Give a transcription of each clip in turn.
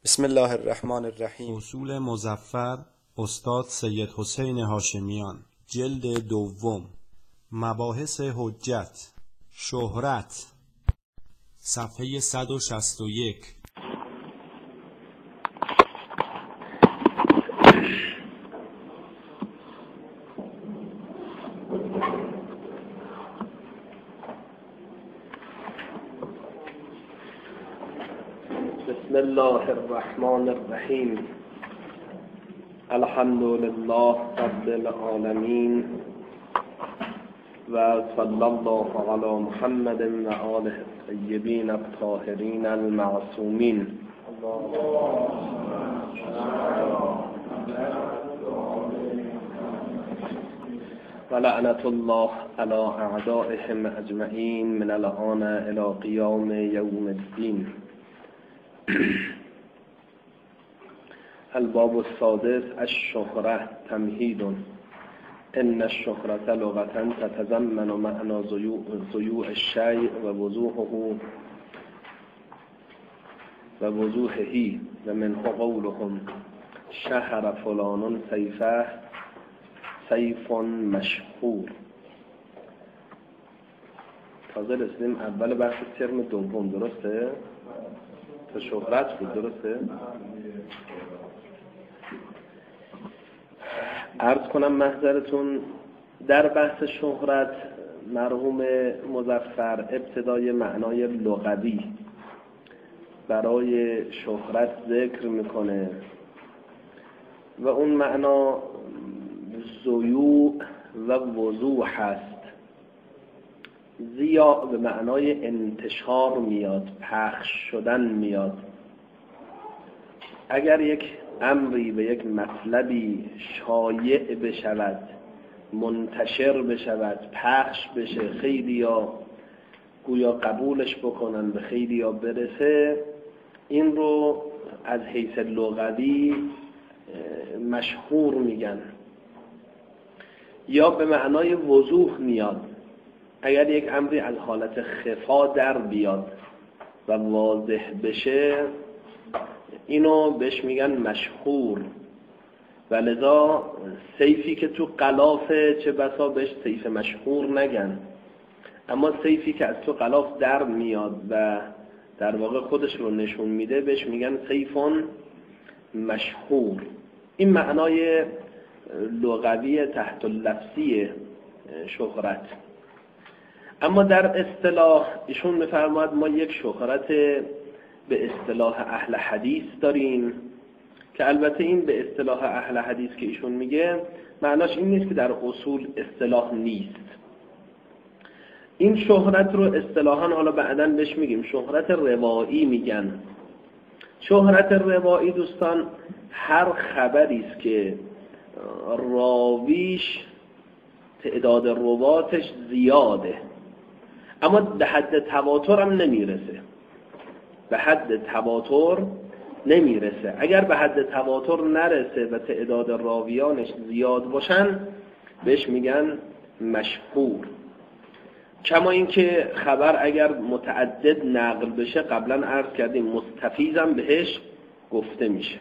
بسم الله الرحمن الرحیم. اصول مظفر استاد سید حسین هاشمیان، جلد دوم، مباحث حجت، شهرت، صفحه 161. بسم الله الرحمن الرحیم. الحمد لله رب العالمین و صلی الله علی محمد و آله الطیبین الطاهرین المعصومین. و لعنت الله علی اعدائهم اجمعین من الآن الی قیام یوم الدین. الباب السادس الشهرة تمهید. ان الشهرة لغة تتضمن معنى ضیوع الشیء و وضوحه و منه قولهم شهر فلان سیفه سیف مشهور. تازه رسیدیم اول بحث ترم دوم، درسته؟ تا شهرت بود، درسته؟ عرض کنم محضرتون در بحث شهرت مرحوم مظفر ابتدای معنای لغوی برای شهرت ذکر میکنه و اون معنا ضیوع و وضوح هست. ضیاع به معنای انتشار میاد، پخش شدن میاد. اگر یک امری به یک مطلبی شایع بشود، منتشر بشود، پخش بشه، خیلی ها گویا قبولش بکنن، به خیلی ها برسه، این رو از حیث لغوی مشهور میگن. یا به معنای وضوح میاد، اگر یک امری از حالت خفا در بیاد و واضح بشه، اینو بهش میگن مشهور. و لذا سیفی که تو غلافه چه بسا بهش سیف مشهور نگن، اما سیفی که از تو غلاف در میاد و در واقع خودش رو نشون میده بهش میگن سیفون مشهور. این معنای لغوی تحت اللفظی شهرت. اما در اصطلاح ایشون میفرماید ما یک شهرت به اصطلاح اهل حدیث داریم که البته این به اصطلاح اهل حدیث که ایشون میگه معناش این نیست که در اصول اصطلاح نیست. این شهرت رو اصطلاحاً حالا بعداً بهش میگیم شهرت روایی میگن. شهرت روایی دوستان هر خبری است که راویش تعداد رواتش زیاده اما به حد تواتر هم نمیرسه. به حد تواتر نمیرسه. اگر به حد تواتر نرسه و تعداد راویانش زیاد باشن بهش میگن مشهور. کما اینکه خبر اگر متعدد نقل بشه، قبلا عرض کردیم مستفیضم بهش گفته میشه.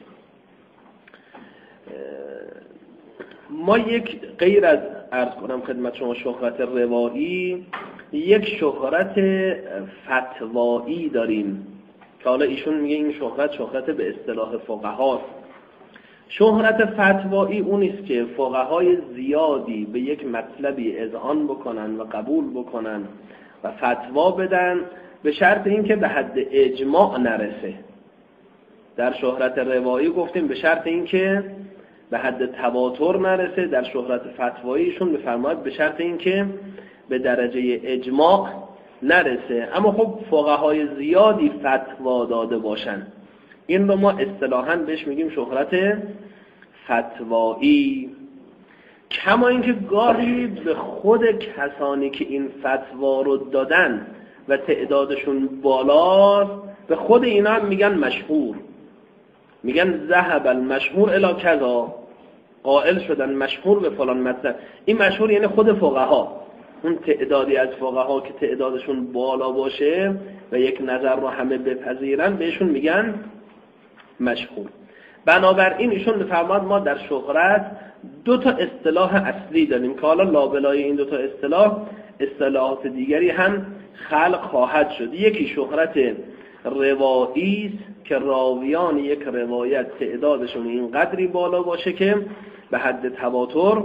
ما یک غیر از عرض کنم خدمت شما شهرت روایی، یک شهرت فتوایی داریم که حالا ایشون میگه این شهرت به اصطلاح فقهاست. شهرت فتوایی اون است که فقهای زیادی به یک مطلبی اذعان بکنن و قبول بکنن و فتوا بدن به شرط اینکه به حد اجماع نرسه. در شهرت روایی گفتیم به شرط اینکه به حد تواتر نرسه. در شهرت فتواییشون میفرماید به شرط اینکه به درجه اجماع نرسه اما خب فقهای زیادی فتوا داده باشن. این رو ما اصطلاحاً بهش میگیم شهرت فتوایی. کما اینکه گاهی به خود کسانی که این فتوا رو دادن و تعدادشون بالاست به خود اینا هم میگن مشهور. میگن ذهب المشهور الی کذا، قائل شدن مشهور به فلان مطلب. این مشهور یعنی خود فقها. اون تعدادی از فقها که تعدادشون بالا باشه و یک نظر رو همه بپذیرن بهشون میگن مشهور. بنابراین ایشون می‌فرماد ما در شهرت دو تا اصطلاح اصلی داریم که حالا لابلای این دو تا اصطلاحات دیگری هم خلق خواهد شد. یکی شهرت روایی است که راویان یک روایت تعدادشون این قدری بالا باشه که به حد تواتر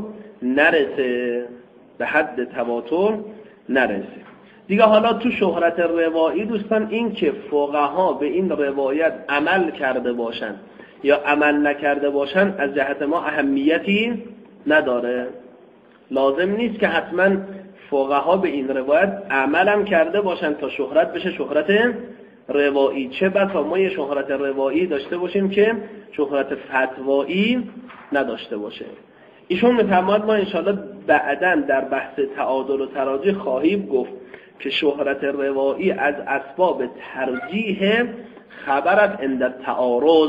نرسه. دیگه حالا تو شهرت روایی دوستان این که فقها به این روایت عمل کرده باشن یا عمل نکرده باشن از جهت ما اهمیتی نداره. لازم نیست که حتما فقها به این روایت عملم کرده باشن تا شهرت بشه شهرت روایی. چه بسا ما یه شهرت روایی داشته باشیم که شهرت فتوایی نداشته باشه. ایشون می‌فرماد ما انشاءالله بعداً در بحث تعادل و تراجی خواهیم گفت که شهرت روایی از اسباب ترجیح خبرت عند تعارض.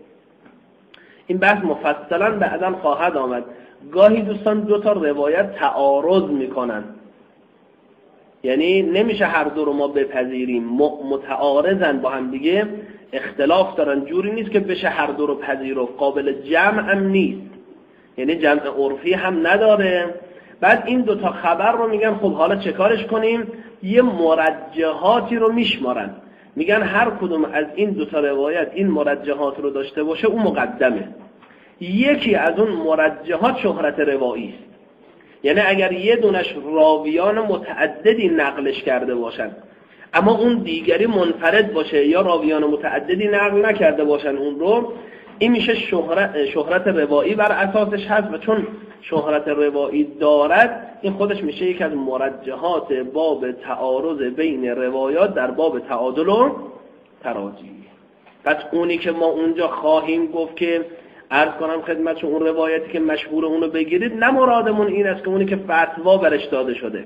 این بحث مفصلا بعداً خواهد آمد. گاهی دوستان دو تا روایت تعارض میکنن، یعنی نمیشه هر دو رو ما بپذیریم، متعارضن با هم دیگه، اختلاف دارن، جوری نیست که بشه هر دو رو پذیرفت، قابل جمع هم نیست، یعنی جمع عرفی هم نداره. بعد این دو تا خبر رو میگن خب حالا چه کارش کنیم؟ یه مرجحاتی رو میشمارن، میگن هر کدوم از این دو تا روایت این مرجحات رو داشته باشه اون مقدمه. یکی از اون مرجحات شهرت روایی است، یعنی اگر یه دونش راویان متعددی نقلش کرده باشن اما اون دیگری منفرد باشه یا راویان متعددی نقل نکرده باشن اون رو، این میشه شهرت روایی بر اساسش هست و چون شهرت روایی دارد این خودش میشه یک از مرجحات باب تعارض بین روایات در باب تعادل و تراجیح. پس اونی که ما اونجا خواهیم گفت که عرض کنم خدمتشون اون روایتی که مشهور اونو بگیرید، نه مرادمون این است که اونی که فتوا برش داده شده،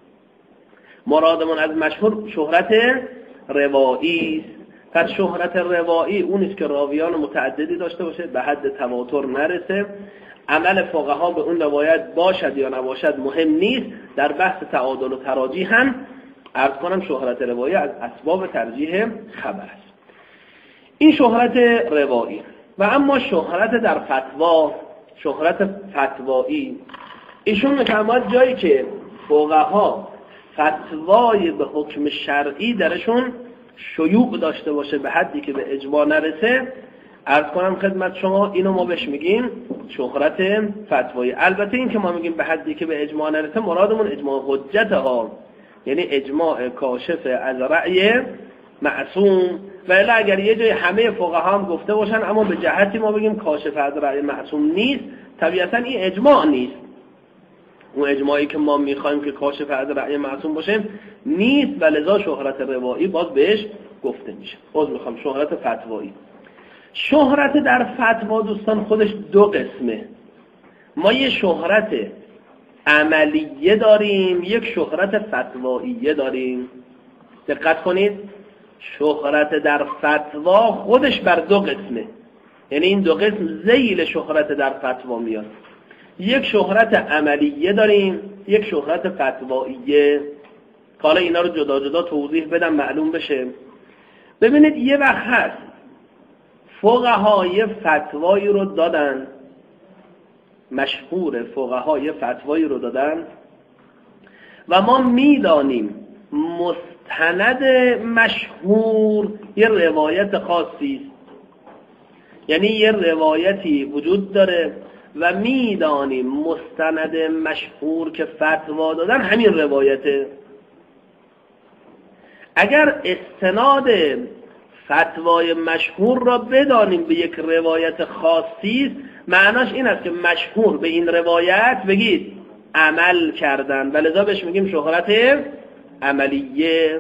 مرادمون از مشهور شهرت روایی است. پس شهرت روایی اونیست که راویان متعددی داشته باشه، به حد تواتر نرسه، عمل فقها به اون روایت باشد یا نباشد مهم نیست. در بحث تعادل و تراجیح هم عرض کنم شهرت روایی از اسباب ترجیح خبر است. این شهرت روایی. و اما شهرت در فتوا، شهرت فتوایی، ایشون می‌فرماد جایی که فقها فتوای به حکم شرعی درشون شیوع داشته باشه به حدی که به اجماع نرسه، عرض کنم خدمت شما اینو ما بهش میگیم شهرت فتوایی. البته این که ما میگیم به حدی که به اجماع نرسه مرادمون اجماع حجت ها، یعنی اجماع کاشف از رأی معصوم. ولی اگر یه جای همه فقها هم گفته باشن اما به جهتی ما بگیم کاشف از رأی معصوم نیست، طبیعتا این اجماع نیست. اون اجماعی که ما میخوایم که کاشف از رأی معصوم باشه نیست و لذا شهرت روایی باز بهش گفته میشه. باز میخوام شهرت فتوایی. شهرت در فتوا دوستان خودش دو قسمه. ما یه شهرت عملیه داریم، یک شهرت فتواییه داریم. دقت کنید، شهرت در فتوا خودش بر دو قسمه، یعنی این دو قسم ذیل شهرت در فتوا میاد. یک شهرت عملیه داریم، یک شهرت فتواییه. حالا اینا رو جدا جدا توضیح بدم معلوم بشه. ببینید یه وقت هست فقهای فتوایی رو دادن، مشهور فقهای فتوایی رو دادن و ما میدانیم مستند مشهور یه روایت خاصی است، یعنی یه روایتی وجود داره و میدانیم مستند مشهور که فتوا دادن همین روایته. اگر استناد فتوای مشهور را بدانیم به یک روایت خاصی، معناش این است که مشهور به این روایت بگید عمل کردن و لذا بهش میگیم شهرت عملیه.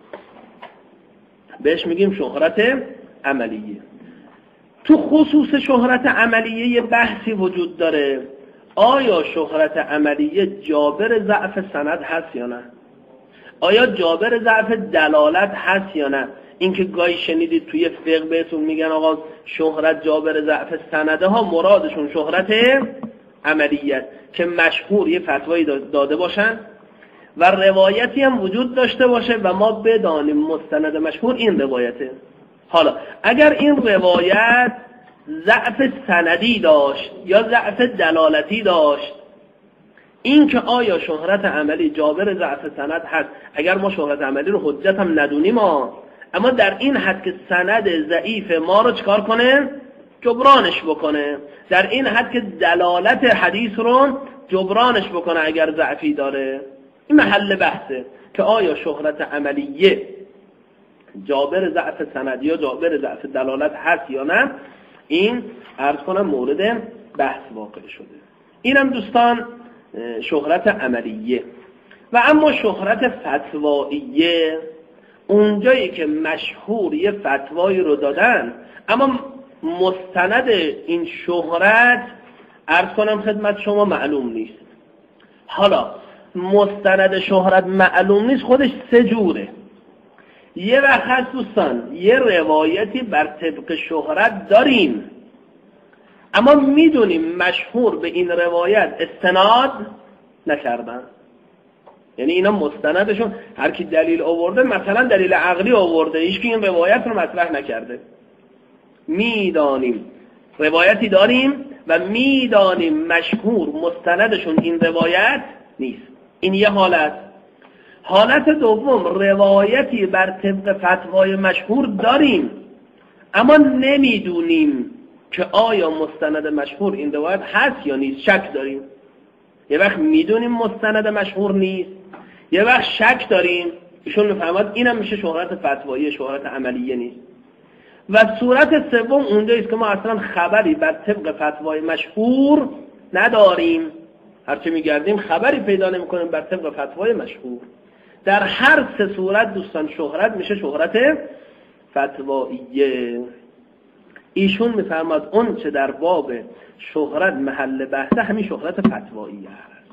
بهش میگیم شهرت عملیه. تو خصوص شهرت عملیه یه بحثی وجود داره، آیا شهرت عملیه جابر ضعف سند هست یا نه؟ آیا جابر ضعف دلالت هست یا نه؟ اینکه گاهی شنیدید توی فقه بهتون میگن آقا شهرت جابر ضعف سنده ها، مرادشون شهرت عملیه که مشهور یه فتوایی داده باشن و روایتی هم وجود داشته باشه و ما بدانیم مستند مشهور این روایته. حالا اگر این روایت ضعف سندی داشت یا ضعف دلالتی داشت، این که آیا شهرت عملی جابر ضعف سند هست، اگر ما شهرت عملی رو حجت هم ندونیم اما در این حد که سند ضعیف ما رو چکار کنه؟ جبرانش بکنه، در این حد که دلالت حدیث رو جبرانش بکنه اگر ضعفی داره. این محل بحثه که آیا شهرت عملیه جابر ضعف سند یا جابر ضعف دلالت هست یا نه. این عرض کنم مورد بحث واقع شده. اینم دوستان شهرت عملیه. و اما شهرت فتواییه، اونجایی که مشهور یه فتوایی رو دادن اما مستند این شهرت عرض کنم خدمت شما معلوم نیست. حالا مستند شهرت معلوم نیست، خودش سه جوره. یه وقت هست دوستان یه روایتی بر طبق شهرت داریم اما میدونیم مشهور به این روایت استناد نکردن، یعنی اینا مستندشون هر کی دلیل آورده، مثلا دلیل عقلی آورده، هیچ کی این روایت رو مطرح نکرده. میدانیم روایتی داریم و میدانیم مشهور مستندشون این روایت نیست. این یه حالت. حالت دوم، روایتی بر طبق فتوای مشهور داریم اما نمیدونیم که آیا مستند مشهور این روایت هست یا نیست، شک داریم. یه وقت میدونیم مستند مشهور نیست، یه وقت شک داریم. ایشون میفهمد اینم میشه شهرت فتوایی، شهرت عملیه نیست. و صورت سوم اونجاییست که ما اصلا خبری بر طبق فتوای مشهور نداریم، هرچه میگردیم خبری پیدا نمیکنیم بر طبق فتوای مشهور. در هر سه صورت دوستان شهرت میشه شهرت فتواییه. ایشون میفرماد اون چه در باب شهرت محل بحثه همین شهرت فتواییه است،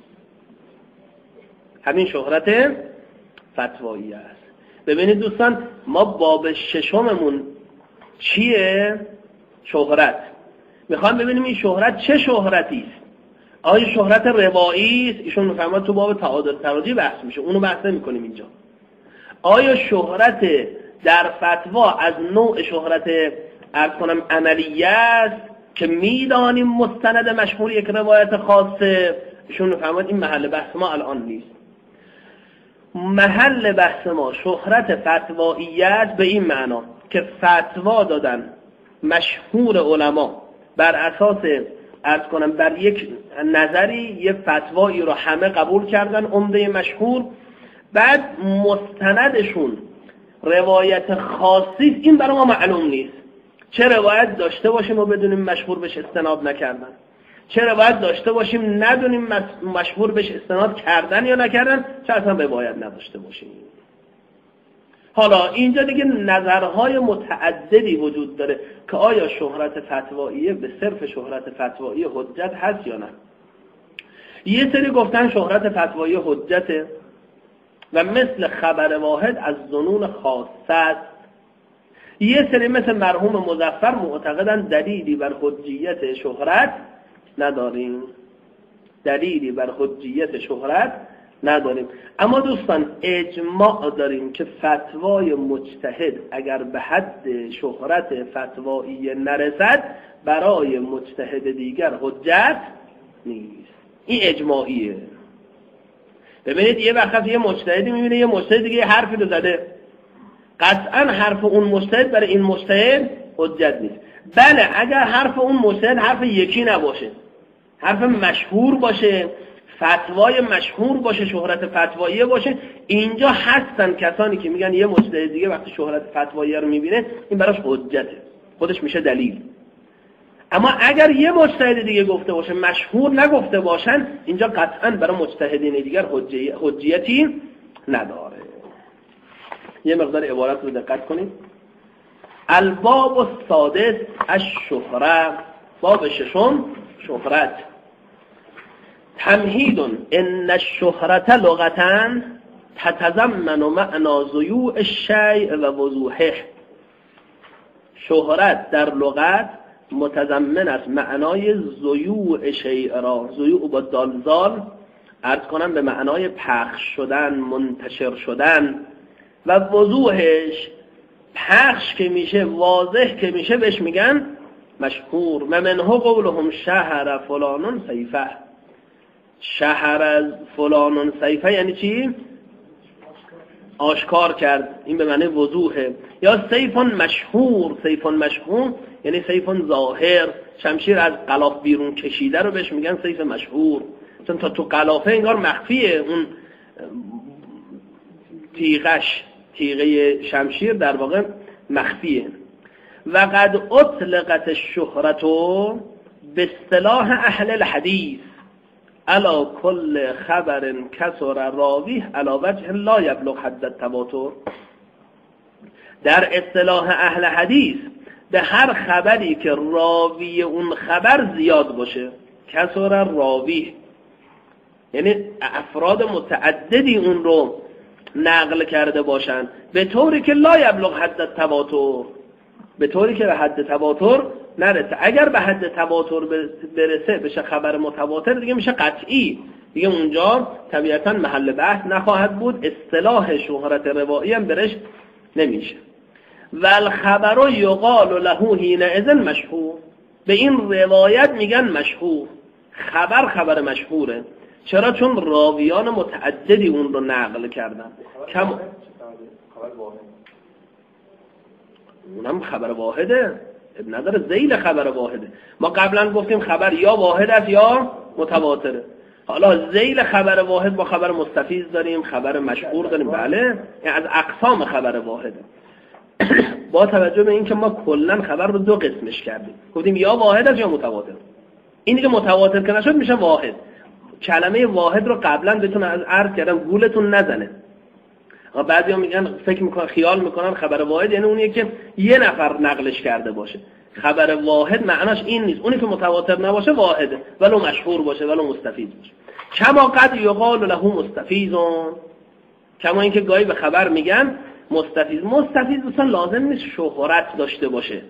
همین شهرت فتواییه است. ببینید دوستان ما باب ششممون چیه؟ شهرت. میخوام ببینیم این شهرت چه شهرتی است. آیا شهرت روایی است؟ ایشون میفرماد تو باب تعادل تراجی بحث میشه، اونو بحث نمی‌کنیم اینجا. آیا شهرت در فتوا از نوع شهرت عرض کنم عملیه است که میدانیم مستند مشهور یک روایت خاصه؟ ایشون میفرماد این محل بحث ما الان نیست. محل بحث ما شهرت فتواییت به این معنا که فتوا دادن مشهور علما بر اساس عرض کنم بر یک نظری یه فتوایی رو همه قبول کردن، عمده مشهور، بعد مستندشون روایت خاصی، این برای ما معلوم نیست. چه روایت داشته باشیم و بدونیم مشهور بهش استناد نکردن، چه روایت داشته باشیم ندونیم مشهور بهش استناد کردن یا نکردن، چه اصلا روایت نداشته باشیم. حالا اینجا دیگه نظرهای متعددی وجود داره که آیا شهرت فتواییه به صرف شهرت فتوایی حجت هست یا نه. یه سری گفتن شهرت فتوایی حجته و مثل خبر واحد از ظنون خاصه است. یه سری مثل مرحوم مظفر معتقدن دلیلی بر حجیت شهرت نداریم، دلیلی بر حجیت شهرت نداریم. اما دوستان اجماع داریم که فتوای مجتهد اگر به حد شهرت فتوایی نرسد برای مجتهد دیگر حجت نیست. این اجماعیه. ببینید یه وقت یه مجتهدی میبینه یه مجتهد دیگه حرفی رو زده، قطعا حرف اون مجتهد برای این مجتهد حجت نیست. بله اگر حرف اون مجتهد حرف یکی نباشه، حرف مشهور باشه، فتوای مشهور باشه، شهرت فتواییه باشه، اینجا هستن کسانی که میگن یه مجتهد دیگه وقتی شهرت فتواییه رو میبینه این براش حجته، خودش میشه دلیل. اما اگر یه مجتهد دیگه گفته باشه مشهور نگفته باشن، اینجا قطعا برای مجتهدین دیگر حجیتی نداره. یه مقدار عبارت رو دقت کنید. الباب السادس الشهره، باب ششم شهرت. تمهید ان الشهرت لغتا تتضمن معنی ضیوع الشیء و وضوحه. شهرت در لغت متضمن است معنای ضیوع شیء را، ضیوع با دالزال عرض کنم به معنای پخش شدن، منتشر شدن، و وضوحش پخش که میشه، واضح که میشه، بهش میگن مشهور. و منه قولهم شهر فلان سیفه. شهر از فلان سیفه یعنی چی؟ آشکار کرد، این به معنی وضوحه. یا سیفون مشهور، سیفون مشهور یعنی سیفون ظاهر، شمشیر از غلاف بیرون کشیده رو بهش میگن سیف مشهور، چون تا تو غلافه انگار مخفیه اون تیغه شمشیر در واقع مخفیه. و قد اطلقت الشهرة به اصطلاح اهل الحدیث علی کل خبر کسر راویه علی وجه لا یبلغ حد التواتر. در اصطلاح اهل حدیث به هر خبری که راوی اون خبر زیاد باشه، کسر راویه یعنی افراد متعددی اون رو نقل کرده باشن، به طوری که لا یبلغ حد التواتر، به طوری که به حد تواتر نرسه. اگر به حد تواتر برسه بشه خبر متواتر، دیگه میشه قطعی، دیگه اونجا طبیعتا محل بحث نخواهد بود، اصطلاح شهرت روایی هم برش نمیشه. والخبر یقال له حینئذ مشهور، به این روایت میگن مشهور. خبر مشهوره. چرا؟ چون راویان متعددی اون رو نقل کردن. اونم خبر واحده، نداره ذیل خبر واحده. ما قبلا گفتیم خبر یا واحد است یا متواتره. حالا ذیل خبر واحد با خبر مستفیض داریم، خبر مشهور داریم، بله، یعنی از اقسام خبر واحده. با توجه به اینکه ما کلا خبر رو دو قسمش کردیم، گفتیم یا واحد است یا متواتر. این دیگه متواتر که نشد میشه واحد. کلمه واحد رو قبلا بهتون عرض کردم، گولتون نزنه. بعضیا میگن فکر میکنن، خیال میکنن خبر واحد یعنی اونیه که یه نفر نقلش کرده باشه. خبر واحد معناش این نیست. اونی که متواتر نباشه واحده، ولو مشهور باشه، ولو مستفیض باشه. کما قد یقال له مستفیض، کما اینکه گاهی به خبر میگن مستفیض. مستفیض اصلا لازم نیست شهرت داشته باشه.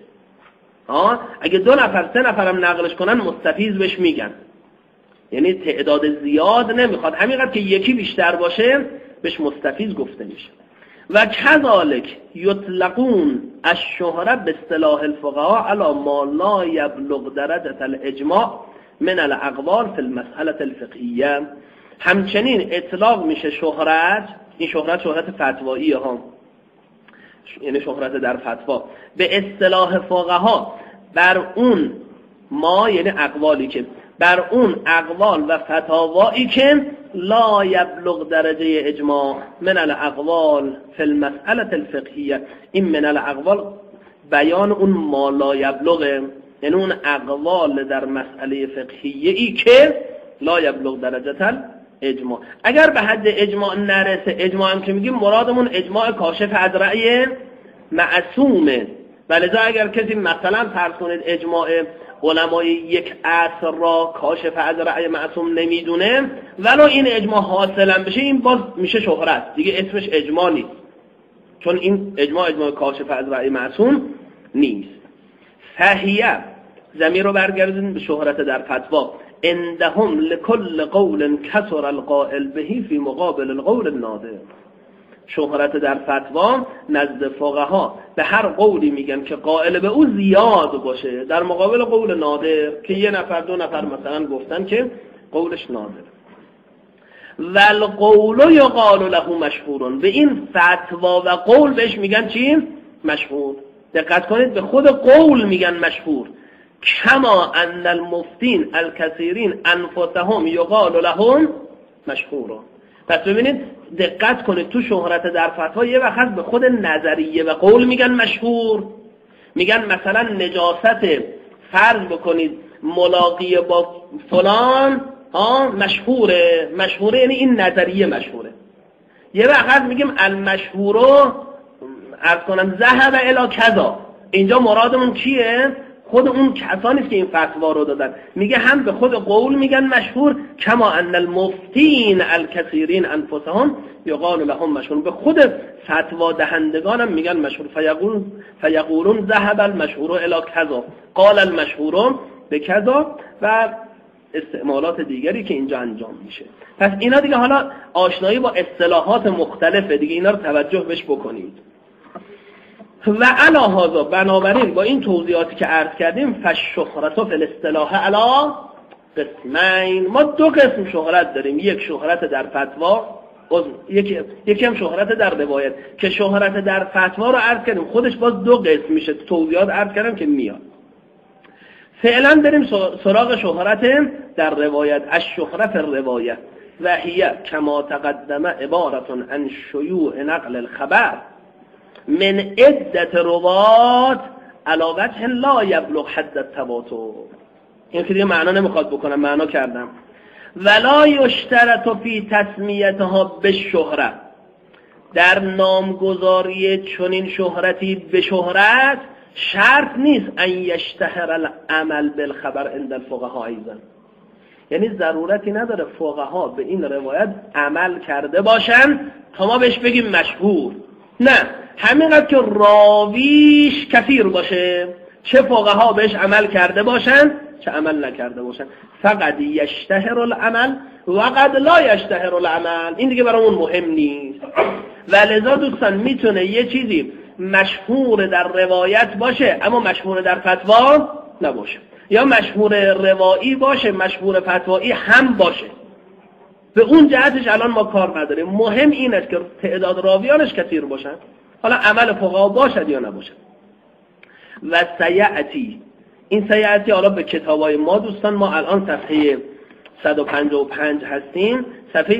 اگه 2 نفر 3 نفرم نقلش کنن مستفیض بهش میگن، یعنی تعداد زیاد نمیخواد، همینقدر که یکی بیشتر باشه بهش مستفیض گفته میشه. و کذالک یطلقون الشهره به اصطلاح الفقهاء علی ما لا یبلغ درجه الاجماع من الاقوال فی المسأله الفقهیه. همچنین اطلاق میشه شهرت، این شهرت فتوایی ها، یعنی شهرت در فتوا، به اصطلاح فقها بر اون ما، یعنی اقوالی که بر اون اقوال و فتاوایی که لا یبلغ درجه اجماع من الاقوال فی المسأله الفقهیه. این من الاقوال بیان اون ما لا یبلغه، یعنی اون اقوال در مسئله فقهیه ای که لا یبلغ درجه اجماع. اگر به حد اجماع نرسه، اجماع هم که میگیم مرادمون اجماع کاشف از رأی معصومه. ولذا اگر کسی مثلا فرض کنید اجماع علمای یک عصر را کاشف از رأی معصوم نمیدونه، ولو این اجماع حاصلا بشه، این باز میشه شهرت، دیگه اسمش اجماع نیست، چون این اجماع کاشف از رأی معصوم نیست. فهیه، ضمیر رو برگردیم به شهرت در فتوا، عندهم لكل قول كسر القائل به فی مقابل القول النادر. شهرت در فتوا نزد فقها به هر قولی میگن که قائل به او زیاد باشه در مقابل قول نادر، که 1 نفر 2 نفر مثلا گفتن که قولش نادر. والقول یقال له مشهور، به این فتوا و قول بهش میگن چی؟ مشهور. دقت کنید، به خود قول میگن مشهور. کما ان المفتین الکثیرین انفسهم یقال لهم مشهور. پس ببینید، دقت کنید، تو شهرت در فتوا یه وقت به خود نظریه و قول میگن مشهور. میگن مثلا نجاست فرض بکنید ملاقی با فلان مشهوره، یعنی این نظریه مشهوره. یه وقت میگیم المشهورو عرض کنم ذهب الی کذا، اینجا مرادمون کیه؟ خود اون کسانی که این فتوا رو دادن. میگه هم به خود قول میگن مشهور، کما ان المفتین الکثیرین انفسهم یقال لهم مشهور، به خود فتوا دهندگان هم میگن مشهور. فیقولون ذهب المشهور الی کذا، قال المشهور به کذا و استعمالات دیگری که اینجا انجام میشه. پس اینا دیگه حالا آشنایی با اصطلاحات مختلفه دیگه، اینا رو توجه بهش بکنید. و علا هذا، بنابراین با این توضیحاتی که عرض کردیم، فالشهرة فی الاصطلاح علی قسمین، ما دو قسم شهرت داریم، یک شهرت در فتوا، یکی هم شهرت در روایت. که شهرت در فتوا رو عرض کردیم، خودش باز دو قسم میشه، توضیحات عرض کردم که میاد. فعلا بریم سراغ شهرت در روایت. الشهرة فی الروایت و هی کما تقدم عبارة عن شیوع نقل الخبر من عدة روات علی وجه لا یبلغ حد التواتر. این که دیگه معنا نمیخواد بکنم، معنا کردم. ولا یشترط فی تسمیتها بالشهرة، در نامگذاری چنین شهرتی به شهرت شرط نیست ان یشتهر العمل بالخبر عند الفقهاء ایضا، یعنی ضرورتی نداره فقها به این روایت عمل کرده باشن تا ما بهش بگیم مشهور. نه، همینقدر که راویش کثیر باشه، چه فقها بهش عمل کرده باشن چه عمل نکرده باشن، فقط یشتهر العمل و قد لا یشتهر العمل، این دیگه برامون مهم نیست. ولذا دوستان میتونه یه چیزی مشهور در روایت باشه اما مشهور در فتوا نباشه، یا مشهور روایی باشه مشهور فتوایی هم باشه. به اون جهتش الان ما کار نداریم، مهم این است که تعداد راویانش کثیر باشن، حالا عمل فقها باشد یا نباشد. و سیعتی، این سیعتی حالا به کتابای ما دوستان، ما الان صفحه 155 هستیم، صفحه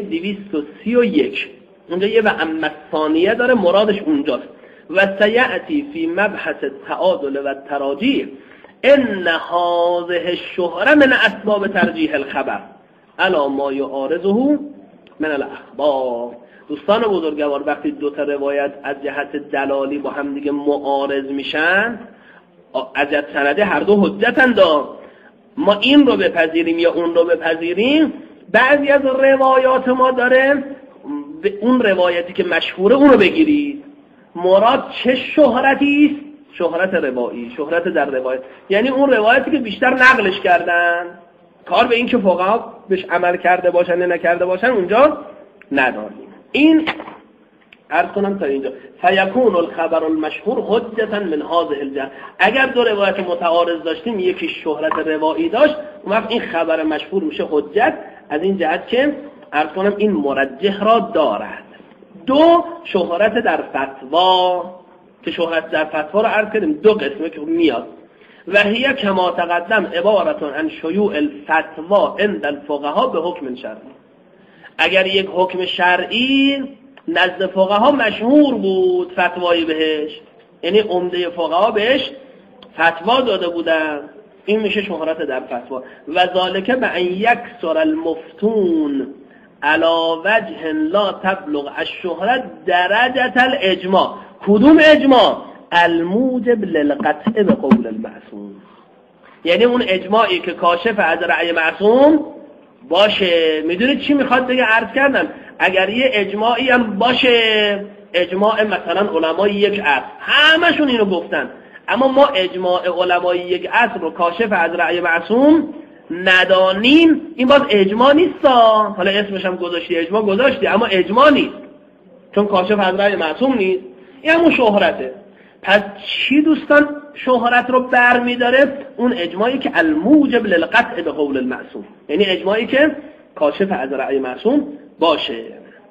231، اونجا یه و اما ثانیه داره، مرادش اونجاست. و سیعتی فی مبحث التعادل و التراجیح ان هذه الشهرة من اسباب ترجیح الخبر الا ما یعارضه من الاخبار. دوستان بزرگوار، وقتی دو تا روایت از جهت دلالی با هم دیگه معارض میشن، از جهت سنده هر دو حجتن، ما این رو بپذیریم یا اون رو بپذیریم، بعضی از روایات ما داره به اون روایتی که مشهوره اون رو بگیرید. مراد چه شهرتی است؟ شهرت روایی، شهرت در روایت، یعنی اون روایتی که بیشتر نقلش کردن، کار به این که فقها بهش عمل کرده باشن نه نکرده باشن اونجا نداریم. این عرض کنم تا اینجا. فیکون الخبر المشهور حجتا من هذه الجهت، اگر دو روایت متعارض داشتیم، یکی شهرت روایی داشت، اون وقت این خبر مشهور میشه حجت از این جهت که عرض کنم این مرجح را دارد. دو، شهرت در فتوا، که شهرت در فتوا رو عرض کردیم دو قسمه که میاد. و هی کما تقدم عبارة عن شیوع الفتوا عند الفقهاء به حکم شرعی، اگر یک حکم شرعی نزد فقها مشهور بود فتوایی بهش، یعنی عمده فقها بهش فتوا داده بودن، این میشه شهرت در فتوا. و ذالک به ان یکثر المفتون علی وجه لا تبلغ الشهرة درجة الاجماع. کدوم اجماع؟ الموجب للقطع به قول المعصوم، یعنی اون اجماعی که کاشف از رأی معصوم باشه. میدونید چی میخواد بگه؟ عرض کردم اگر یه اجماعی هم باشه، اجماع مثلا علمای یک عصر، همشون اینو گفتن، اما ما اجماع علمای یک عصر رو کاشف از رأی معصوم ندانیم، این باز اجماع نیست. حالا اسمش هم گذاشتی اجماع گذاشتی، اما اجماع نیست، چون کاشف از رأی معصوم نیست. این همون شهرته. پس چی دوستان شهرت رو برمیداره؟ اون اجماعی که الموجب للقطع به قول المعصوم، یعنی اجماعی که کاشف از رأی معصوم باشه.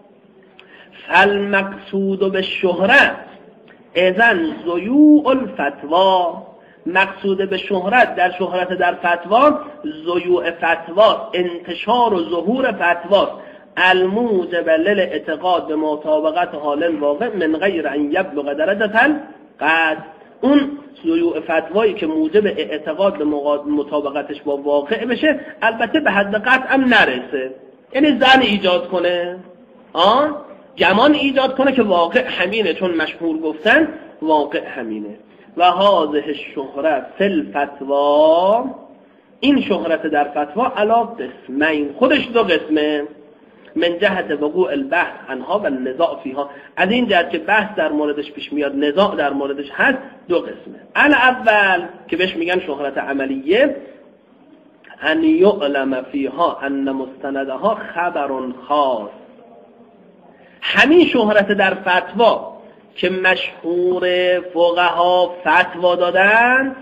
فالمقصود به شهرت اذن ضیوع الفتوا، مقصود به شهرت در شهرت در فتوا ضیوع فتوا، انتشار و ظهور فتوا، الموجب للاعتقاد به مطابقت حال الواقع من غیر ان یبلغ درجة القطع، اون ضیوع فتوایی که موجب اعتقاد به مطابقتش با واقع بشه، البته به حد قطع هم نرسه، یعنی زن ایجاد کنه، گمان ایجاد کنه که واقع همینه، چون مشهور گفتن واقع همینه. و هذه الشهرة فی الفتوا، این شهرت در فتوا علا قسمین، خودش دو قسمه، من جهت وقوع البحث عنها و النزاع فیها، از این جهت که بحث در موردش پیش میاد، نزاع در موردش هست، دو قسمه. اول که بهش میگن شهرت عملیه، ان یعلم فیها ان مستندها خبر خاص، همین شهرت در فتوا که مشهور فقها فتوا دادند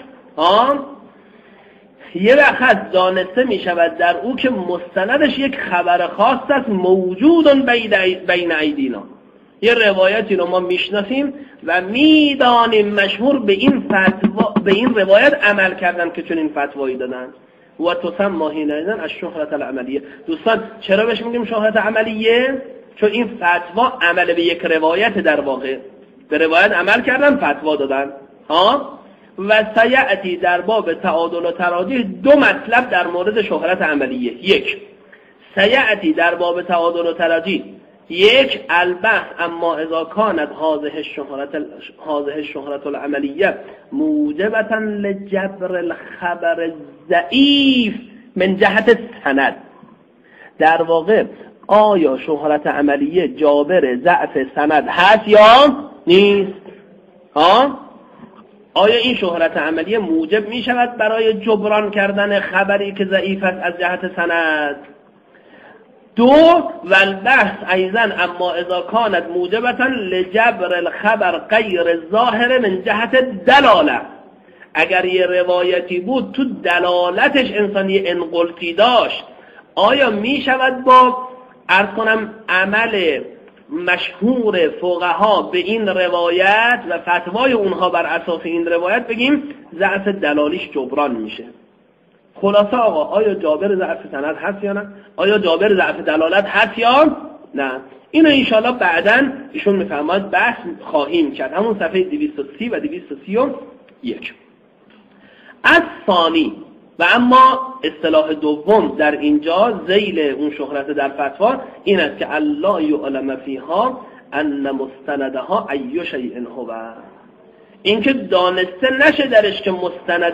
یه وقت دانسته می شود در او که مستندش یک خبر خاص است موجود بین ایدینا. یه روایتی رو ما میشناسیم و میدانیم مشهور به این روایت عمل کردن که چون این فتوایی دادن و تسمى حینئذ الشهرة العملیه. دوستان چرا بهش میگیم شهرت عملیه؟ چون این فتوا عمل به یک روایت، در واقع به روایت عمل کردن فتوا دادن. و سیأتی در باب تعادل و تراجیح دو مطلب در مورد شهرت عملیه. یک، سیأتی در باب تعادل و تراجیح، یک البحث اما اذا کانت هذه الشهرة العملیه موجبة لجبر الخبر ضعیف من جهت سند. در واقع آیا شهرت عملیه جابر ضعف سند هست یا نیست؟ آیا این شهرت عملیه موجب می شود برای جبران کردن خبری که ضعیف است از جهت سند؟ دو، والبحث ایضا اما اذا کانت موجبتا لجبر الخبر غیر الظاهر من جهت دلاله. اگر یه روایتی بود تو دلالتش انسانی انقلتی داشت، آیا می شود با عمل مشهور فقها به این روایت و فتوای اونها بر اساس این روایت بگیم ضعف دلالیش جبران میشه؟ خلاصه آقا، آیا جابر ضعف سند هست یا نه؟ آیا جابر ضعف دلالت هست یا نه؟ اینو انشاءالله بعداً ایشون میفرماید بحث خواهیم کرد، همون صفحه 230 و 231. از ثانی و اما اصطلاح دوم در اینجا ذیل اون شهرت در فتوا این است که الله یعلم فیها ان مستندها ای شیء هو، اینکه دانسته نشه درش که مستند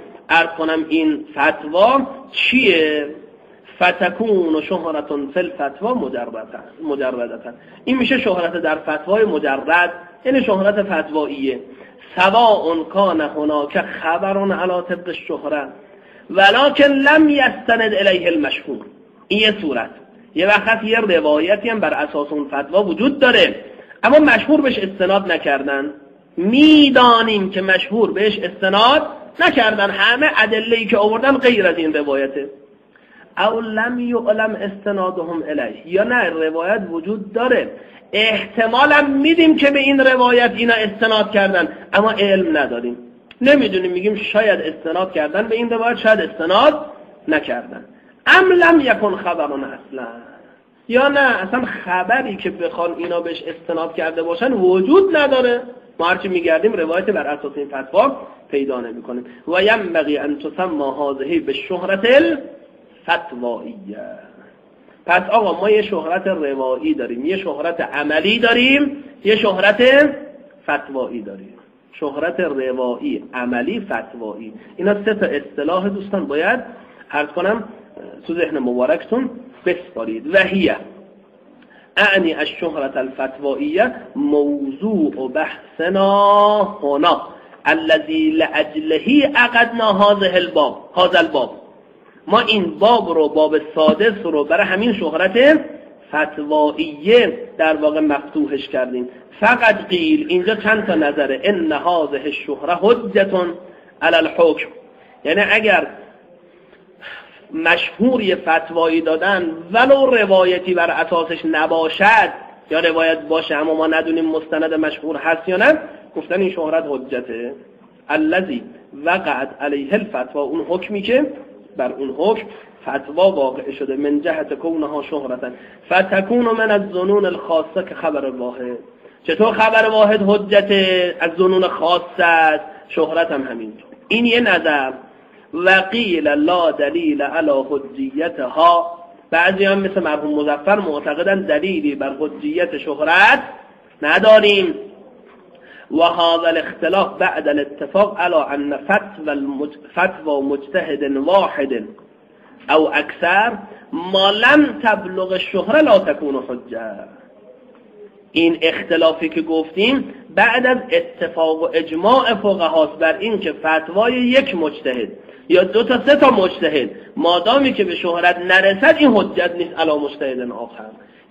این فتوا چیه. فتکون شهرت فی الفتوا مجردتا، این میشه شهرت در فتوای مجرد، یعنی شهرت فتواییه. سواء کان هناک خبر علی طبق الشهره ولکن لم یستند الیه المشهور. این یه صورت، یه وقت یه روایتی هم بر اساس اون فتوا وجود داره اما مشهور بهش استناد نکردن. میدانیم که مشهور بهش استناد نکردن، همه ادله‌ای که آوردن غیر از این روایته. او لم یعلم استنادهم الیه، یا نه روایت وجود داره، احتمالا میدیم که به این روایت اینا استناد کردن اما علم نداریم، نمیدونیم، میگیم شاید استناد کردن به این روایت، شاید استناد نکردن. ام لم یکن خبرون اصلا، یا نه اصلا خبری که بخوان اینا بهش استناد کرده باشن وجود نداره، ما هرچی میگردیم روایت بر اساس این فتوا پیدا نمیکنیم. و ینبغی ان تسمى هذه بالشهرة الفتوائیه. پس آقا ما یه شهرت روایی داریم، یه شهرت عملی داریم، یه شهرت فتوایی داریم. شهرت روایی، عملی، فتوایی، اینا سه تا اصطلاح دوستان باید عرض کنم تو ذهن مبارکتون بسپارید. و هیه اعنی الشهرت الفتوائیه موضوع بحثنا هنا الذی لاجله عقدنا هذا الباب. ما این باب رو، باب سادس رو، برای همین شهرت فتوائیه در واقع مفتوحش کردیم. فقط قیل، اینجا چند تا نظره، ان هذه الشهره حجة علی الحکم، یعنی اگر مشهوری فتوایی دادن ولو روایتی بر اساسش نباشد یا روایت باشه اما ما ندونیم مستند مشهور هست یا نه، گفتن این شهرت حجته. الذی وقعت علیه الفتوا، اون حکمی که بر اون حکم فتوا واقع شده، من جهت کونها شهرتا فتکون من الظنون الخاصه که خبر واحد. چطور خبر واحد حجت از ظنون خاصه است، شهرت هم همینطور. این یه نظر. وقیل لا دلیل علی حجیتها، بعضی هم مثل مرحوم مظفر معتقدن دلیلی بر حجیت شهرت نداریم. و هذا الاختلاف بعد الاتفاق على ان فتوى مجتهد واحد او اکثر ما لم تبلغ الشهره لا تكون حجه. این اختلافی که گفتیم بعد از اتفاق و اجماع فقهاست بر این که فتوای یک مجتهد یا دو تا سه تا مجتهد مادامی که به شهرت نرسد این حجت نیست علی مجتهد آخر.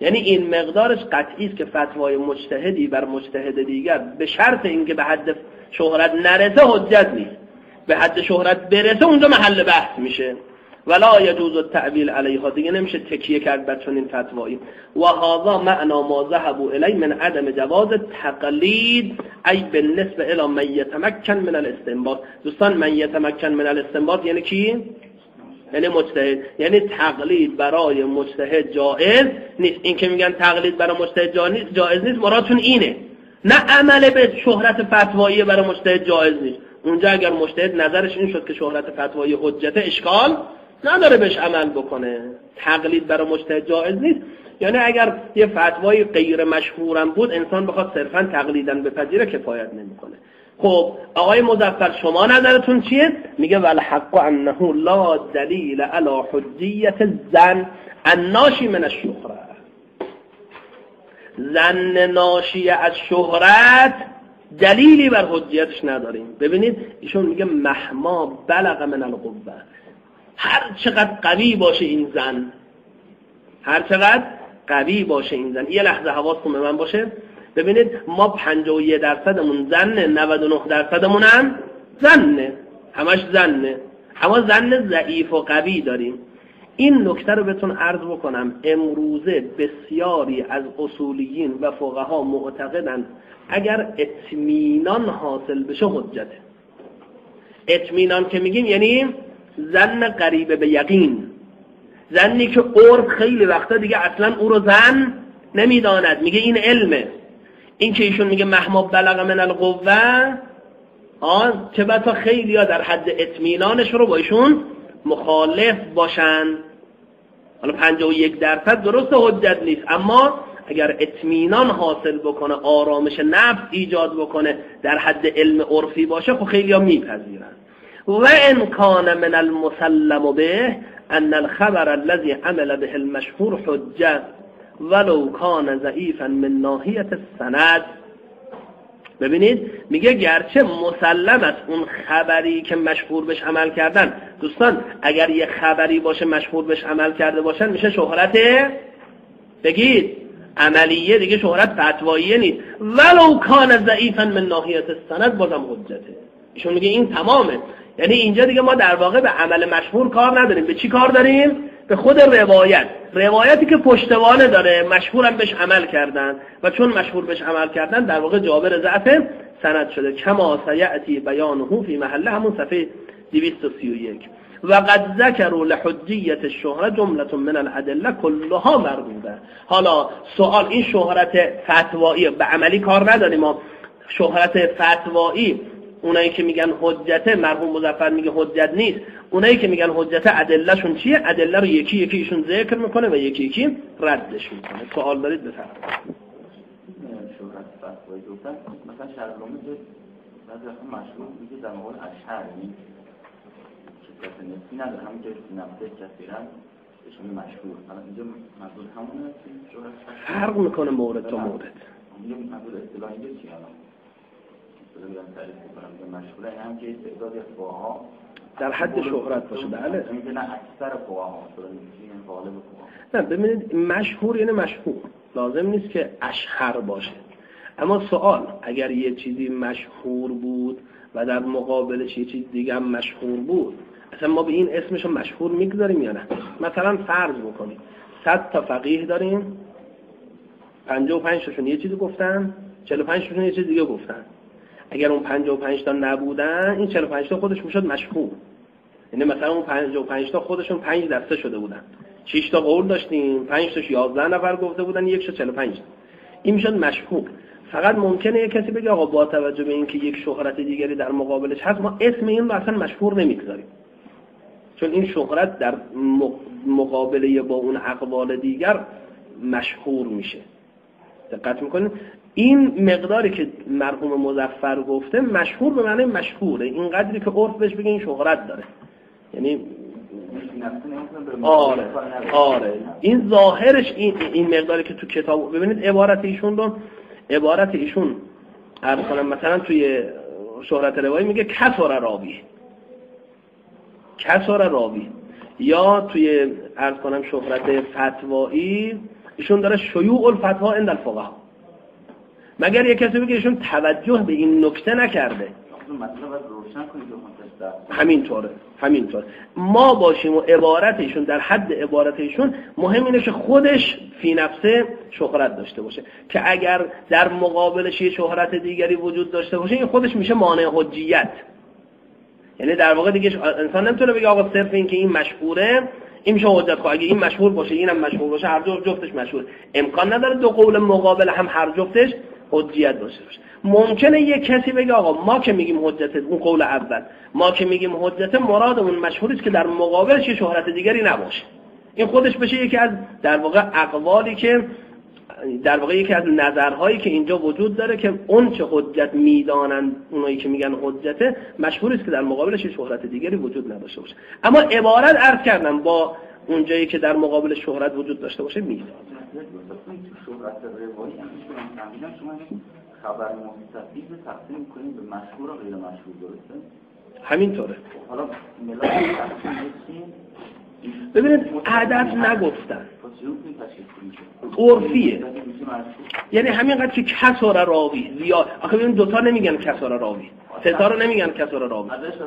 یعنی این مقدارش قطعی است که فتوای مجتهدی بر مجتهد دیگر به شرط اینکه به حد شهرت نرسه حجت نیست، به حد شهرت برسه اونجا محل بحث میشه. ولا یجوز التأویل علیها، دیگه نمیشه تکیه کرد بر چنین فتوایی. و هذا معنا ما ذهبوا الی من عدم جواز تقلید ای بالنسبه الی من یتمکن من الاستنباط. دوستان من یتمکن من الاستنباط یعنی کی؟ یعنی مجتهد. یعنی تقلید برای مجتهد جائز نیست. این که میگن تقلید برای مجتهد جائز نیست مرادشون اینه، نه عمل به شهرت فتوایی برای مجتهد جائز نیست. اونجا اگر مجتهد نظرش این شد که شهرت فتوایی حجت، اشکال نداره بهش عمل بکنه. تقلید برای مجتهد جائز نیست. یعنی اگر یه فتوای غیر مشهورم بود انسان بخواد صرفا تقلیدن بپذیره کفایت نمیکنه. خب آقای مظفر شما نظرتون چیه؟ میگه والحق انه لا دلیل علی حجیت الظن الناشی من الشهرت. ظن ناشی از شهرت دلیلی بر حجیتش نداریم. ببینید ایشون میگه مهما بلغ من القوه، هر چقدر قوی باشه این ظن، هر چقدر قوی باشه این ظن. یه لحظه حواستون به من باشه. ببینید ما 51%مون ظنه، 99%مون هم ظنه، همش ظنه، اما ظن ضعیف و قوی داریم. این نکته رو بهتون عرض بکنم. امروزه بسیاری از اصولیین و فقها معتقدند اگر اطمینان حاصل بشه حجته. اطمینان که میگیم یعنی ظن قریب به یقین، ظنی که عرف خیلی وقتا دیگه اصلا او رو ظن نمیداند، میگه این علمه. این که ایشون میگه مهما بلغ من القوه، چه بسا خیلی ها در حد اطمینانش رو با ایشون مخالف باشن. حالا 51% درست حجت نیست، اما اگر اطمینان حاصل بکنه، آرامش نفس ایجاد بکنه، در حد علم عرفی باشه، خب خیلی ها میپذیرن. و ان کان من المسلم به ان الخبر الذي عمل به المشهور حجه ولو کان ضعیفا من ناحیه السند. ببینید میگه گرچه مسلم است اون خبری که مشهور بهش عمل کردن. دوستان اگر یه خبری باشه مشهور بهش عمل کرده باشن میشه شهرت، بگید عملیه، دیگه شهرت فتواییه نیست. ولو کان ضعیفا من ناحیه السند بازم حجته. ایشون میگه این تمامه. یعنی اینجا دیگه ما در واقع به عمل مشهور کار نداریم. به چی کار داریم؟ به خود روایت. روایتی که پشتوانه داره، مشهورم بهش عمل کردن و چون مشهور بهش عمل کردن در واقع جابر ضعف سند شده. کما سیأتی بیانه فی محله، همون صفحه 231. و قد ذکروا لحجیت الشهرة جملة من الادله كلها مردوده. حالا سوال، این شهرت فتوایی به عملی کار نداریم ما. شهرت فتوایی اونایی که میگن حجته، مرحوم مظفر میگه حجت نیست، اونایی که میگن حجته ادله شون چیه؟ ادله رو یکی یکی ایشون ذکر میکنه و یکی یکی ردش میکنه. سوال دارید بفرمایید. شهرت فتوایی گفتن مثلا شرقامی که مثلا مشهور میگه در مقابل اشهر یعنی شدت نفسی نداره، همین که نفسه کثیرن بهشون مشهور. حالا اینجا منظور همونه شهرت فرق میکنه مورد تا مورد. اینجا منظور اصطلاحی چیه؟ مشهوره هم که استعداد فقها در حد شهرت باشه. بله میگه نه اکثر فقها این غالب فقها. نه ببینید مشهور یعنی مشهور، لازم نیست که اشهر باشه. اما سوال، اگر یه چیزی مشهور بود و در مقابلش یه چیز دیگه هم مشهور بود، اصلا ما به این اسمشو مشهور میگذاریم یا نه؟ مثلا فرض بکنیم 100 تا فقیه داریم، 55 تاشون یه چیزی گفتن، 45 تاشون یه چیز دیگه گفتن. اگر اون 55 تا نبودن، این 45 تا خودش میشد مشهور. یعنی مثلا اون 55 تا خودشون 5 دسته شده بودن، 6 تا قول داشتیم، 5 تاش 11 نفر گفته بودن، یک شو 45. این میشد مشهور. فقط ممکنه یک کسی بگه آقا با توجه به اینکه یک شهرت دیگری در مقابلش هست، ما اسم این رو اصلا مشهور نمیگذاریم، چون این شهرت در مقابله با اون اقوال دیگر مشهور میشه. دقت میکنید؟ این مقداری که مرحوم مظفر گفته مشهور به معنی مشهوره، این قدری که عرف بهش بگه این شهرت داره. یعنی آره این ظاهرش این مقداری که تو کتاب. ببینید عبارت ایشون عرض کنم مثلا توی شهرت روایی میگه کسر راوی، یا توی عرض کنم شهرت فتوایی ایشون داره شیوع الفتوا عند الفقها. مگر یک کسی بگه ایشون توجه به این نکته نکرده. همینطوره. ما باشیم و عبارت ایشون در حد عبارت ایشون مهم اینه که خودش فی نفسه شهرت داشته باشه، که اگر در مقابلش یه شهرت دیگری وجود داشته باشه این خودش میشه مانع حجیت. یعنی در واقع دیگه انسان نمیتونه بگه آقا صرف این که این مشهوره این میشه حجت. خب اگه این مشهور باشه اینم مشهور باشه، هر جفتش مشهور، امکان نداره دو قول مقابل هم هر جفتش حجیت داشته باشه. ممکنه یک کسی بگه آقا ما که میگیم حجت، اون قول اول، ما که میگیم حجت مرادمون مشهوری است که در مقابلش یه شهرت دیگری نباشه. این خودش بشه یکی از در واقع اقوالی که در واقع یکی از نظرهایی که اینجا وجود داره که اون چه حجت میدانن اونایی که میگن حجته مشهوری است که در مقابلش یه شهرت دیگری وجود نداشته باشه. اما عبارت عرض کردم با اون جایی که در مقابل شهرت وجود داشته باشه میسازه. شهرت روایی شما خبر مستفید تقسیم می‌کنیم به مشهور و غیر مشهور، درسته؟ همینطوره. حالا ملاک تقسیم ببینید عدد نگفتن، عرفیه، یعنی همینقدر که کسر راوی زیاد. آخه ببین دوتا نمیگن کسر راوی، ستا رو نمیگن کسر راوی،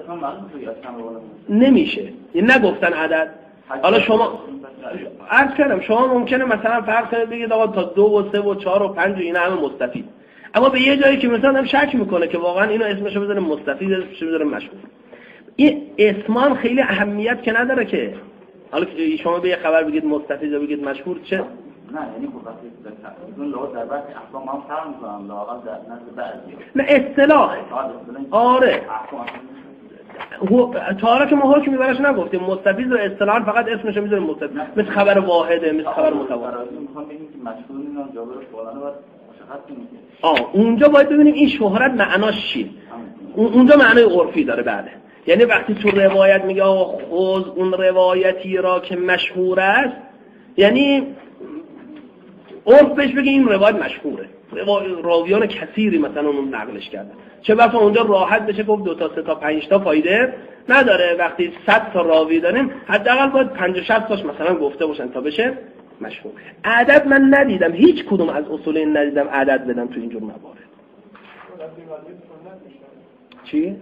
نمیشه، یعنی نگفتن عدد. حالا شما عرض کردم شما ممکنه مثلا فرض کنید بگید آقا تا 2 و 3 و 4 و 5 اینا همه مستفید، اما به یه جایی که مثلا هم شک میکنه که واقعا اینو اسمشو بذاره مستفید، اسمشو بذاره مشهور. این اسمان خیلی اهمیت که نداره که حالا شما به یه خبر بگید مستفید یا بگید مشهور چه؟ نه یعنی اون لغت در بعضی احکام هم فرق می‌کنن، لغت در نزد بعضی. نه اصطلاح. آره. تا که ما حکمی براش نگفتیم، مستفید و اصطلاحاً فقط اسمش میذاره مستفید، مثل خبر واحده، مثل خبر متواتر. میخوام بگیم که مشهور اینا جابرش فلانه باید مشخص کنیم. اونجا باید ببینیم این شهرت معناش چیه. اونجا معنای عرفی داره. بعد یعنی وقتی تو روایت میگه آقا خود اون روایتی را که مشهور است، یعنی عرف بهش بگه این روایت مشهوره، راویان کثیری مثلا اون نقلش کردن، چه بسا اونجا راحت بشه گفت 2 تا 3 تا 5 تا فایده نداره. وقتی 100 تا راوی داریم حداقل باید 50 60 تاش مثلا گفته باشن تا بشه مشهور. عدد من ندیدم، هیچ کدوم از اصولین ندیدم عدد بدن تو اینجور موارد. چی؟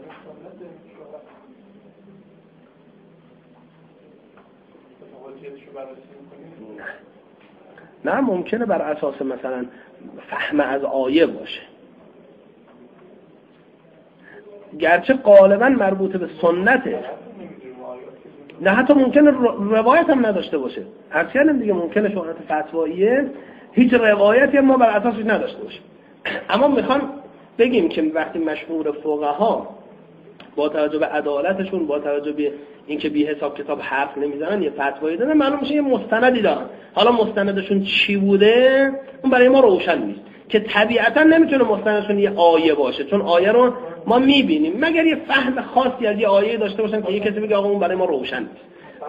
نه ممکنه بر اساس مثلا فهم از آیه باشه، گرچه غالبا مربوط به سنته. نه حتی ممکنه روایت هم نداشته باشه. هر کردم دیگه ممکنه شهرت فتواییه هیچ روایتی ما بر اساسش نداشته باشه. اما میخوام بگیم که وقتی مشهور فقها با توجه به عدالتشون، با توجه به اینکه بی حساب کتاب حرف نمیزنن، یه فتوایی دادن، معلوم میشه یه مستندی دارن. حالا مستندشون چی بوده اون برای ما روشن نیست، که طبیعتا نمیتونه مستندشون یه آیه باشه، چون آیه رو ما میبینیم، مگر یه فهم خاصی از یه آیه داشته باشن که یه کسی بگه آقا اون برای ما روشن نیست.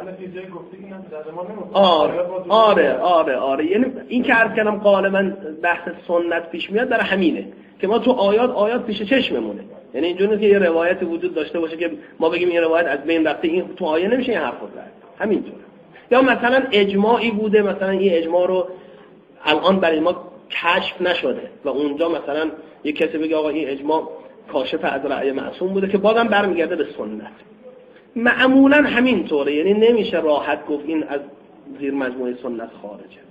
آره. یعنی این که عرض کردم غالبا بحث سنت پیش میاد در همینه که ما تو آیات پیش چشممونه. یعنی اینجوریه که یه روایتی وجود داشته باشه که ما بگیم این روایت از بین رفته، این تو آیه نمیشه این حرفو زد. همینطوره. یا مثلا اجماعی بوده، مثلا این اجماع رو الان برای ما کشف نشده و اونجا مثلا یه کسی بگه آقا این اجماع کاشف از رأی معصوم بوده، که بازم برمیگرده به سنت. معمولا همینطوره، یعنی نمیشه راحت گفت این از زیر مجموعه سنت خارجه.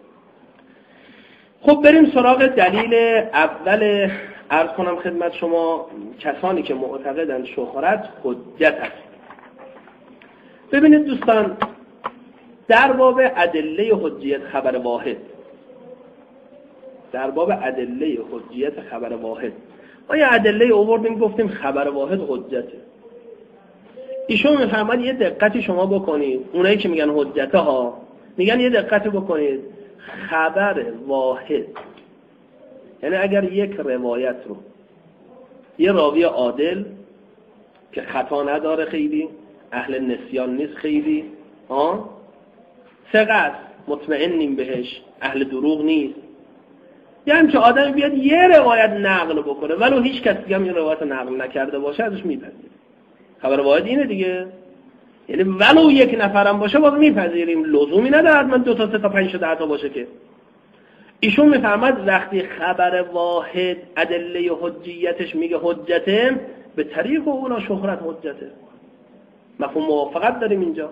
خب بریم سراغ دلیل اول. عرض کنم خدمت شما کسانی که معتقدند شهرت حجت است. ببینید دوستان، در باب ادله حجیت خبر واحد، ما یه ادله آوردیم گفتیم خبر واحد حجته. ایشون میفرماید یه دقتی شما بکنید، اونایی که میگن حجته ها میگن یه دقتی بکنید، خبر واحد یعنی اگر یک روایت رو یه راوی عادل که خطا نداره، خیلی اهل نسیان نیست، خیلی ثقه است، مطمئنیم بهش، اهل دروغ نیست، یه همچه آدم بیاد یه روایت نقل بکنه ولو هیچ کسی هم این روایت نقل نکرده باشه ازش میپذیره. خبر واحد اینه دیگه. یعنی ولو یک نفرم باشه باز میپذیریم، لزومی نداره من 2 تا 3 تا 5 تا 10 تا باشه که. ایشون میفرماد وقتی خبر واحد ادله حجیتش میگه حجته، به طریق اونا شهرت حجته. مفهوم موافقت داریم اینجا.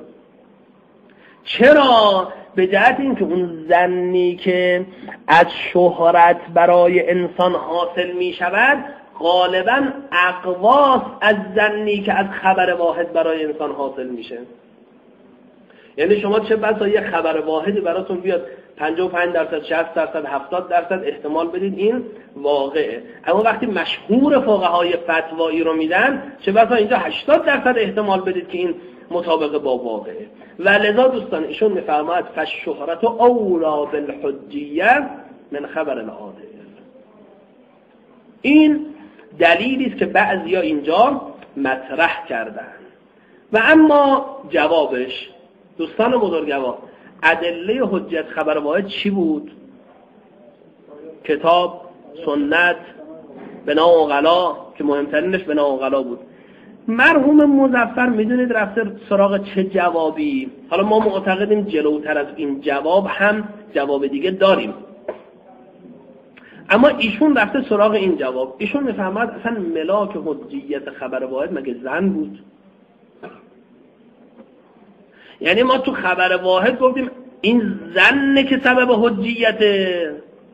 چرا؟ به جهت اینکه اون ظنی که از شهرت برای انسان حاصل میشود غالباً اقواس از ظنی که از خبر واحد برای انسان حاصل میشه. یعنی شما چه بسا یه خبر واحدی براتون بیاد 55%، 60%، 70% احتمال بدید این واقعه، اما وقتی مشهور فقهای فتوایی رو میدن چه بسا اینجا 80% احتمال بدید که این مطابق با واقعه. و لذا دوستان ایشون میفرماید فالشهرة اولی بالحجیه من خبر العادل. این دلیلی است که بعضیا اینجا مطرح کردن. و اما جوابش دوستان بزرگوار، ادله حجت خبر واحد چی بود؟ کتاب، سنت، بنا و غلا که مهمترینش بنا و غلا بود. مرحوم مظفر میدونید رفته سراغ چه جوابی؟ حالا ما معتقدیم جلوتر از این جواب هم جواب دیگه داریم، اما ایشون رفته سراغ این جواب. ایشون میفهمد اصلا ملاک حجیت خبر واحد مگه زن بود؟ یعنی ما تو خبر واحد گفتیم این زنه که سبب حجیته،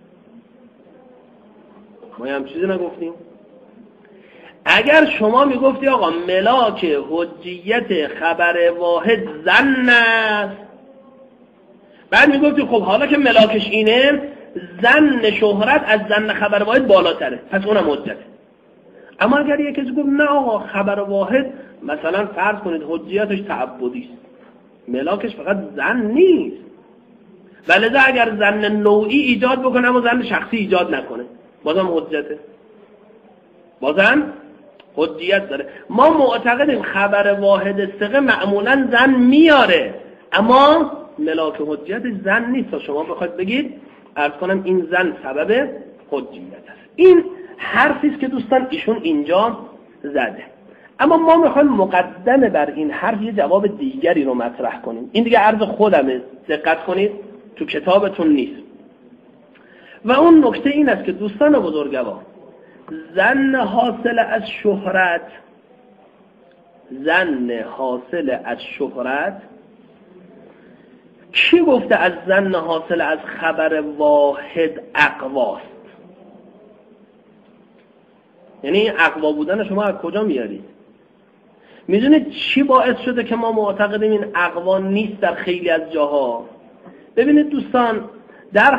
ما هم چیزی نگفتیم. اگر شما میگفتی آقا ملاک حجیت خبر واحد زن است، بعد میگفتی خب حالا که ملاکش اینه زن شهرت از زن خبر واحد بالاتره، پس اونم حجته. اما اگر یک کسی گفت نه آقا خبر واحد مثلا فرض کنید حجیتش تعبدی است، ملاکش فقط زن نیست، ولذا اگر زن نوعی ایجاد بکنه اما زن شخصی ایجاد نکنه بازم حجته، بازم حجیت داره. ما معتقدیم خبر واحد ثقه معمولا زن میاره، اما ملاک حجیت زن نیست تا شما بخواید بگید عرض کنم این زن سبب حجیت است. این حرفی است که دوستان ایشون اینجا زده. اما ما میخوایم مقدم بر این حرف یه جواب دیگری رو مطرح کنیم. این دیگه عرض خودمه، دقت کنید تو کتابتون نیست. و اون نکته این است که دوستان بزرگوار، زن حاصل از شهرت، زن حاصل از شهرت، کی گفته از زن حاصل از خبر واحد اقواست؟ یعنی این اقوا بودن شما از کجا میارید؟ میدونید چی باعث شده که ما معتقدیم این اقوا نیست در خیلی از جاها؟ ببینید دوستان، در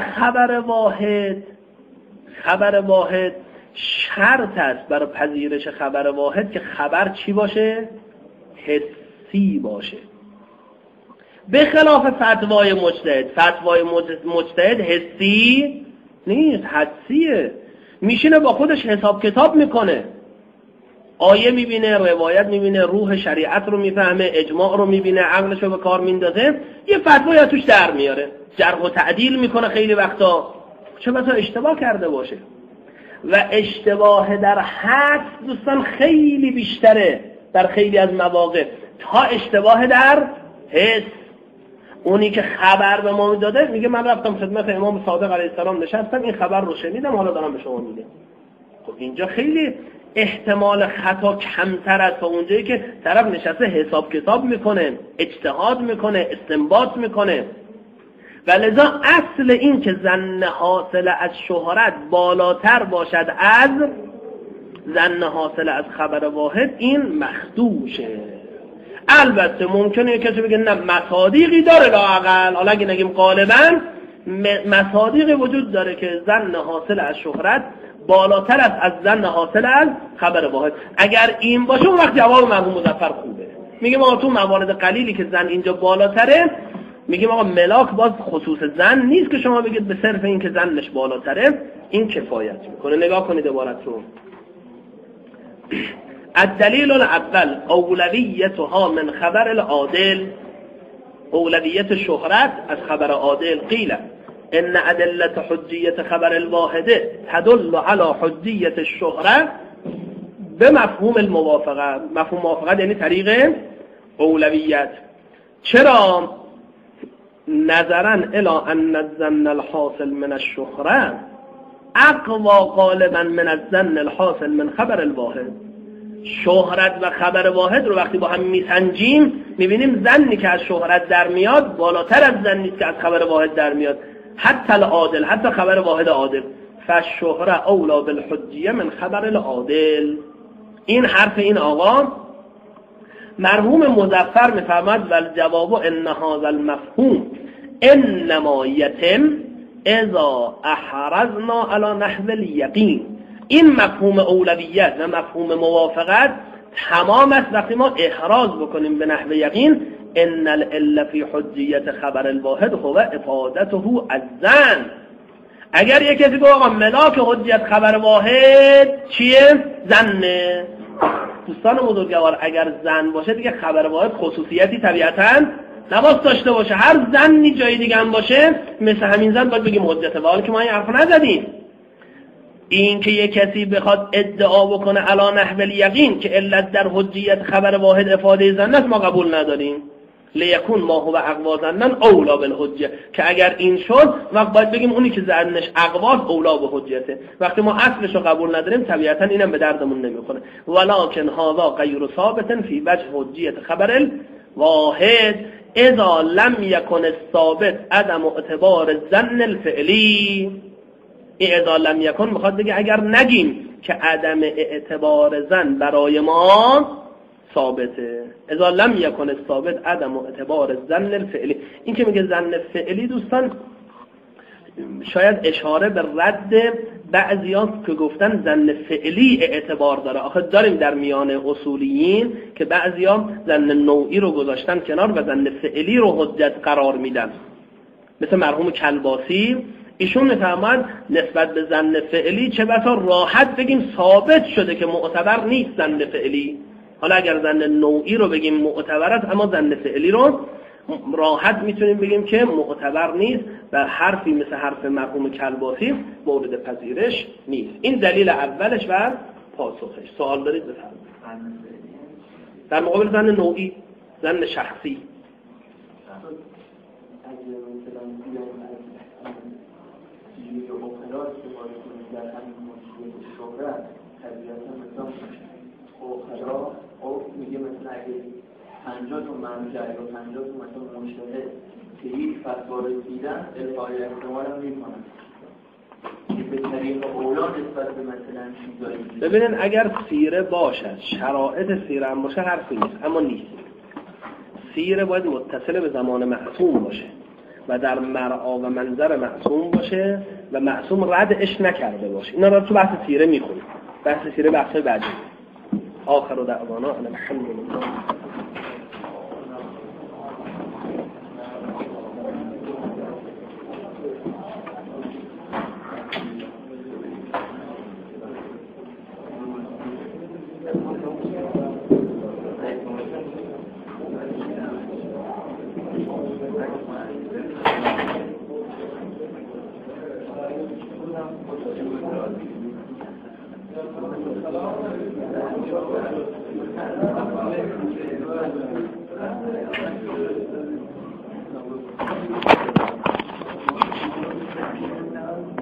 خبر واحد شرط است برای پذیرش خبر واحد که خبر چی باشه؟ حسی باشه. به خلاف فتوای مجتهد. فتوای مجتهد حسی نیست، حدسیه. میشینه با خودش حساب کتاب میکنه، آیه میبینه، روایت میبینه، روح شریعت رو میفهمه، اجماع رو میبینه، عقلش رو به کار میندازه، یه فتوای از توش در میاره، جرح و تعدیل میکنه. خیلی وقتا چه بسا اشتباه کرده باشه. و اشتباه در حدس دوستان خیلی بیشتره در خیلی از مواقع تا اشتباه در حس. اونی که خبر به ما داده میگه من رفتم خدمت امام صادق علیه السلام نشستم، این خبر رو شنیدم، حالا دارم به شما میگم. خب اینجا خیلی احتمال خطا کمتر است تا اونجایی که طرف نشسته حساب کتاب میکنه، اجتهاد میکنه، استنباط میکنه. ولذا اصل این که زن حاصل از شهرت بالاتر باشد از زن حاصل از خبر واحد، این مخدوشه. البته ممکنه یک کسی بگه نه مصادیقی داره لااقل، حالا اگه نگیم غالبا مصادیقی وجود داره که زن حاصل از شهرت بالاتر است از زن حاصل از خبر واحد. اگر این باشه اون وقت جواب مرحوم مظفر خوبه. میگه ما تو موارد قلیلی که زن اینجا بالاتره، میگیم آقا ملاک باز خصوص زن نیست که شما بگید به صرف این که زنش بالاتره این کفایت میکنه. نگاه کنید عبارت رو. الدلیل الاول اولویتها من خبر العادل، اولویت شهرت از خبر عادل. قیل ان ادله حجیت خبر الواحده تدل على حجیت الشهرت به مفهوم الموافقه. مفهوم موافقت یعنی طریق اولویت. چرا؟ نظرا الی ان الظن الحاصل من الشهرة اقوا غالبا من الظن الحاصل من خبر الواحد. شهرت و خبر واحد رو وقتی با هم میسنجیم میبینیم ظنی که از شهرت در میاد بالاتر از ظنی که از خبر واحد در میاد، حتی العادل، حتی خبر واحد عادل. فالشهرة اولا بالحجیه من خبر العادل. این حرف این آقا مرحوم مظفر میفرماد و الجواب ان هذا المفهوم انما یتم اذا احرزنا على نحو الیقین. این مفهوم اولویت و مفهوم موافقت تمام است وقتی ما احراز بکنیم به نحو یقین. ان العله فی حجیت خبر الواحد هو افادته الظن. اگر یک کسی گفت آقا ملاک حجیت خبر واحد چیه؟ ظنه. دوستان بزرگوار اگر ظن باشه دیگه خبر واحد خصوصیتی طبیعتاً نباید داشته باشه. هر ظنی جای دیگه هم باشه مثل همین ظن باید بگیم حجت. و حال که ما این حرف نزدیم. این که یک کسی بخواد ادعا بکنه علی نحو الیقین که علت در حجیت خبر واحد افاده ظن است ما قبول نداریم. لیکون ما هو اقوا ظنن اولا بالحجه، که اگر این شد وقت باید بگیم اونی که ظنش اقواست اولا به حجته. وقتی ما اصلش رو قبول نداریم طبیعتا اینم به دردمون نمیخوره. ولکن هذا غیر ثابت فی وجه حجیت خبر الواحد اذا لم یکن الثابت عدم اعتبار الظن الفعلی. اذا لم یکن میخواد بگه اگر نگیم که عدم اعتبار ظن برای ما ثابته. اذا لم یکن الثابت عدم اعتبار الظن الفعلی. این که میگه ظن فعلی دوستان شاید اشاره به رد بعضی‌ها که گفتن ظن فعلی اعتبار داره. آخه داریم در میان اصولیین که بعضی‌ها ظن نوعی رو گذاشتن کنار و ظن فعلی رو حجت قرار میدن، مثل مرحوم کلباسی. ایشون میفرماد نسبت به ظن فعلی چه بسا راحت بگیم ثابت شده که معتبر نیست ظن فعلی. حالا اگر ظن نوعی رو بگیم معتبر است، اما ظن فعلی رو راحت میتونیم بگیم که معتبر نیست و حرفی مثل حرف مرحوم کلباسی مورد پذیرش نیست. این دلیل اولش و پاسخش. سوال دارید بفرمایید. در مقابل ظن نوعی، ظن شخصی. میگه مثلا اگه 50 تا منجع یا 50 تا مثلا مشاهده که یک فتوا رو دیدن القای احتمال هم میکنن که به طریق اولا نسبت به مثلا چیزایی. ببینن اگر سیره باشد، شرایط سیره هم باشه حرفی نیست، اما نیست. سیره باید متصل به زمان معصوم باشه و در مرعا و منظر معصوم باشه و معصوم ردش نکرده باشه. اینا رو تو بحث سیره میخونیم. بحث سیره بحث بعدی. آخر دعوانا الحمدلله.